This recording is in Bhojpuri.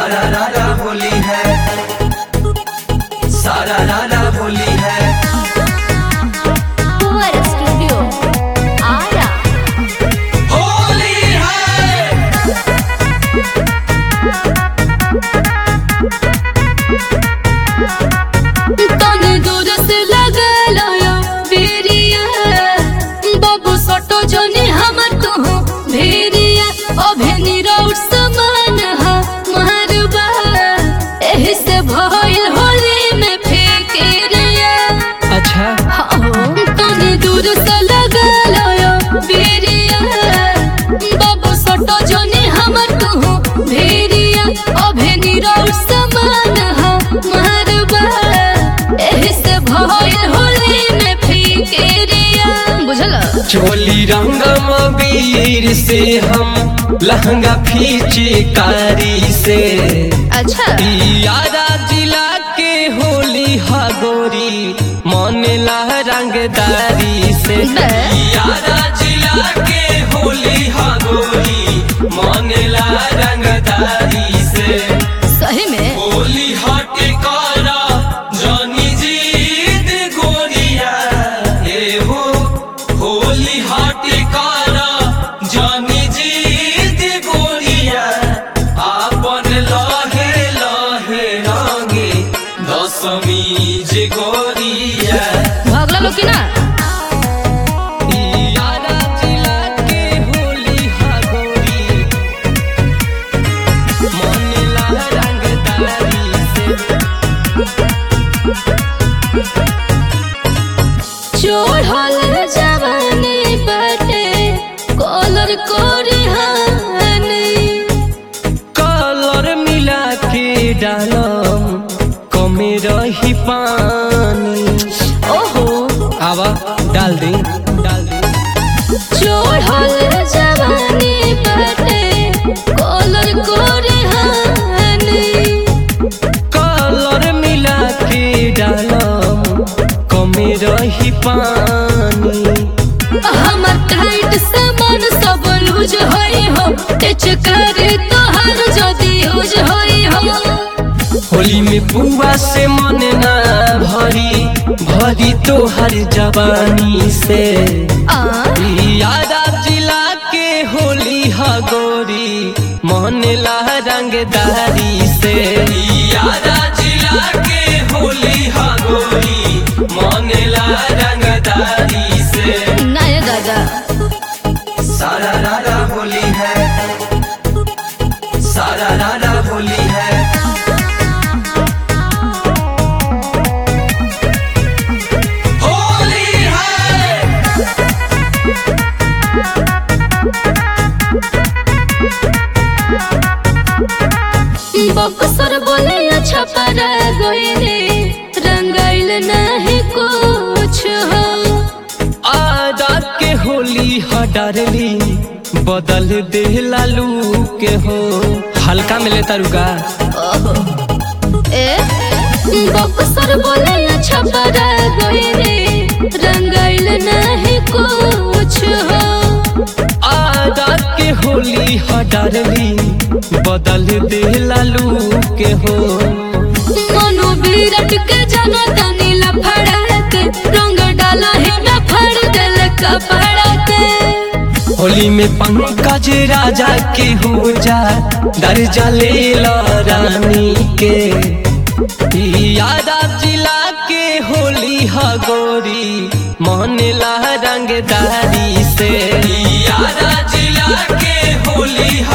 सारा रारा होली है, सारा रारा होली है। स्टूडियो आरा होली है तने दूर से लगलो बेरिया बाबू सटो जने हमर तो भेरिया अभेनी रोड समान हा मारबा एही से भइल होली में फेंके रिया। अच्छा तने दूर से लगलो बेरिया बाबू सटो जने हमर तो भेरिया अभेनी रोड समान हा मारबा एही से भइल होली में फेंके रिया। बुझल चोली रंग वीर से हम लहंगा फीचे कारी से। अच्छा यारा जिला के होली हगोरी मनेला रंगदारी से। यारा जिला के होली हगोरी मनेला रंगदारी से। सही में होली हट करा जानी जीत गोरिया हे हो। होली हट करा जानी जीत गोरिया आपन लहे लहे रंगे दशमी जे गोरिया। भागला लो कि ना यारा जिला के होली हगोरी मनेला रंगदारी से। चोढ़ल जवानी बाटे कॉलर कोरिहानी कलर मिला के डालम कमे रही पानी। ओहो आवा डाल दे डाल दे। चोढ़ल जवानी बाटे कॉलर कोरिहानी कलर मिला के डालम कमे रही पानी। हमर टाइट सामान सब लूज होई हो टच करे तोहर जदी यूज होई हो। होली में बुआ से मन ना भरी भरी तोहर जवानी से। यारा जिला के होली हगोरी मनेला रंगदारी से। यारा जिला के होली हगोरी मनेला रंगदारी से। नया दादा सारा रारा होली है, सारा रारा होली है। होली है बक्सर बोले अच्छा पर गोइले रंगाइल नहीं कुछ हो। आदा के होली हडारली बदल दे लालू के हो। हल्का मिले तारुका ए बक्सर बोले अच्छा पर गोइले रंगाइल नहीं कुछ हो। आदा के होली हडारली बदल दे लालू के हो। मनु विराट के जनता नीला फड़ा के रंग डाला है ना फड़ दिल कपड़ा के। होली में पंकज राजा के हो जा दर्जा ले ला रानी के। यारा जिला के होली हगोरी मनेला रंगदारी से। यारा जिला के होली